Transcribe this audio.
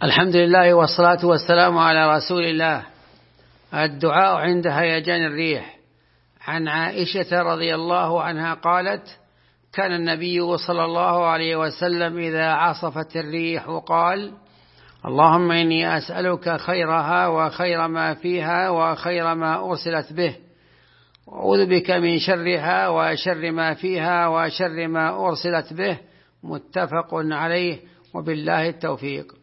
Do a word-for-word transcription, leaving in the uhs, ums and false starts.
الحمد لله والصلاة والسلام على رسول الله. الدعاء عند هيجان الريح. عن عائشة رضي الله عنها قالت: كان النبي صلى الله عليه وسلم إذا عصفت الريح قال: اللهم إني أسألك خيرها وخير ما فيها وخير ما أرسلت به، وأعوذ بك من شرها وشر ما فيها وشر ما أرسلت به. متفق عليه، وبالله التوفيق.